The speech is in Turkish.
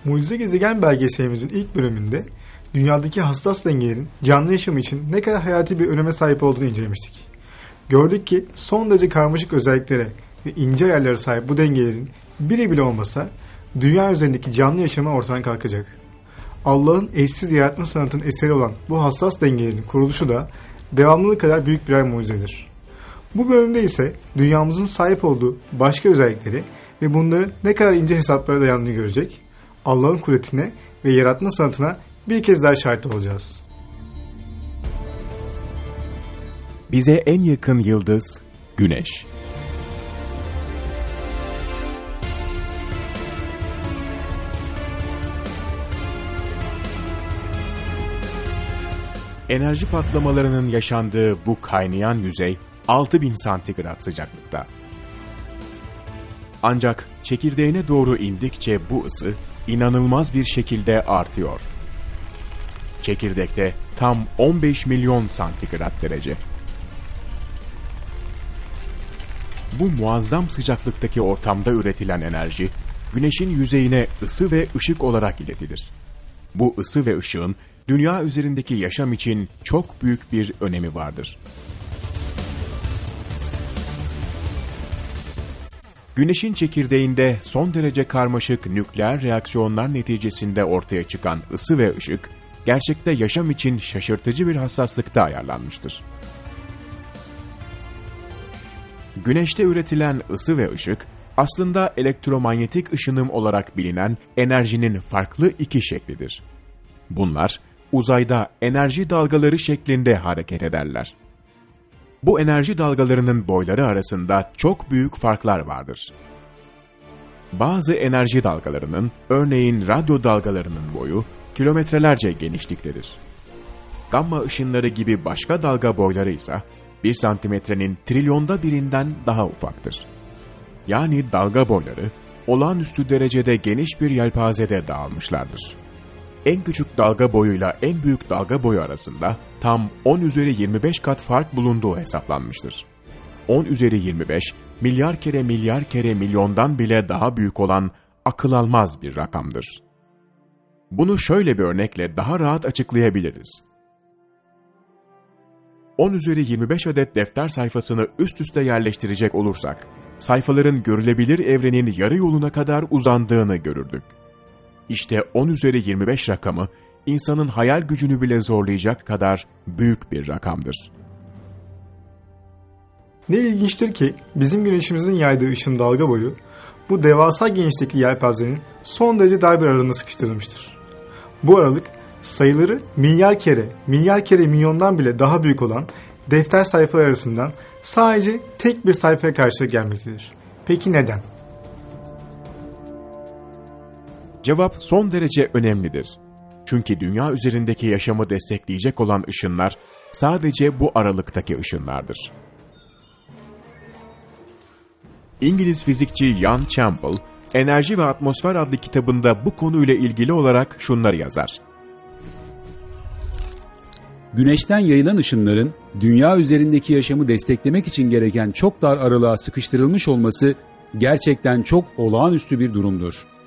Mucize Gezegen belgeselimizin ilk bölümünde dünyadaki hassas dengelerin canlı yaşam için ne kadar hayati bir öneme sahip olduğunu incelemiştik. Gördük ki son derece karmaşık özelliklere ve ince ayarlara sahip bu dengelerin biri bile olmasa dünya üzerindeki canlı yaşamı ortadan kalkacak. Allah'ın eşsiz yaratma sanatının eseri olan bu hassas dengelerin kuruluşu da devamlılığı kadar büyük birer mucizedir. Bu bölümde ise dünyamızın sahip olduğu başka özellikleri ve bunların ne kadar ince hesaplara dayandığını görecek, Allah'ın kudretine ve yaratma sanatına bir kez daha şahit olacağız. Bize en yakın yıldız Güneş. Enerji patlamalarının yaşandığı bu kaynayan yüzey 6000 santigrat sıcaklıkta. Ancak çekirdeğine doğru indikçe bu ısı inanılmaz bir şekilde artıyor. Çekirdekte tam 15 milyon santigrat derece. Bu muazzam sıcaklıktaki ortamda üretilen enerji, Güneş'in yüzeyine ısı ve ışık olarak iletilir. Bu ısı ve ışığın dünya üzerindeki yaşam için çok büyük bir önemi vardır. Güneşin çekirdeğinde son derece karmaşık nükleer reaksiyonlar neticesinde ortaya çıkan ısı ve ışık, gerçekte yaşam için şaşırtıcı bir hassaslıkta ayarlanmıştır. Güneşte üretilen ısı ve ışık, aslında elektromanyetik ışınım olarak bilinen enerjinin farklı iki şeklidir. Bunlar, uzayda enerji dalgaları şeklinde hareket ederler. Bu enerji dalgalarının boyları arasında çok büyük farklar vardır. Bazı enerji dalgalarının, örneğin radyo dalgalarının boyu, kilometrelerce genişliktedir. Gamma ışınları gibi başka dalga boyları ise, 1 santimetrenin trilyonda birinden daha ufaktır. Yani dalga boyları, olağanüstü derecede geniş bir yelpazede dağılmışlardır. En küçük dalga boyuyla en büyük dalga boyu arasında tam 10 üzeri 25 kat fark bulunduğu hesaplanmıştır. 10 üzeri 25, milyar kere milyondan bile daha büyük olan akıl almaz bir rakamdır. Bunu şöyle bir örnekle daha rahat açıklayabiliriz. 10 üzeri 25 adet defter sayfasını üst üste yerleştirecek olursak, sayfaların görülebilir evrenin yarı yoluna kadar uzandığını görürdük. İşte 10 üzeri 25 rakamı, insanın hayal gücünü bile zorlayacak kadar büyük bir rakamdır. Ne ilginçtir ki bizim güneşimizin yaydığı ışın dalga boyu, bu devasa genişlikteki yelpazenin son derece dar bir aralığına sıkıştırılmıştır. Bu aralık, sayıları milyar kere milyondan bile daha büyük olan defter sayfalar arasından sadece tek bir sayfaya karşılık gelmektedir. Peki neden? Cevap son derece önemlidir. Çünkü dünya üzerindeki yaşamı destekleyecek olan ışınlar sadece bu aralıktaki ışınlardır. İngiliz fizikçi Ian Chappell, Enerji ve Atmosfer adlı kitabında bu konuyla ilgili olarak şunları yazar. Güneşten yayılan ışınların dünya üzerindeki yaşamı desteklemek için gereken çok dar aralığa sıkıştırılmış olması gerçekten çok olağanüstü bir durumdur.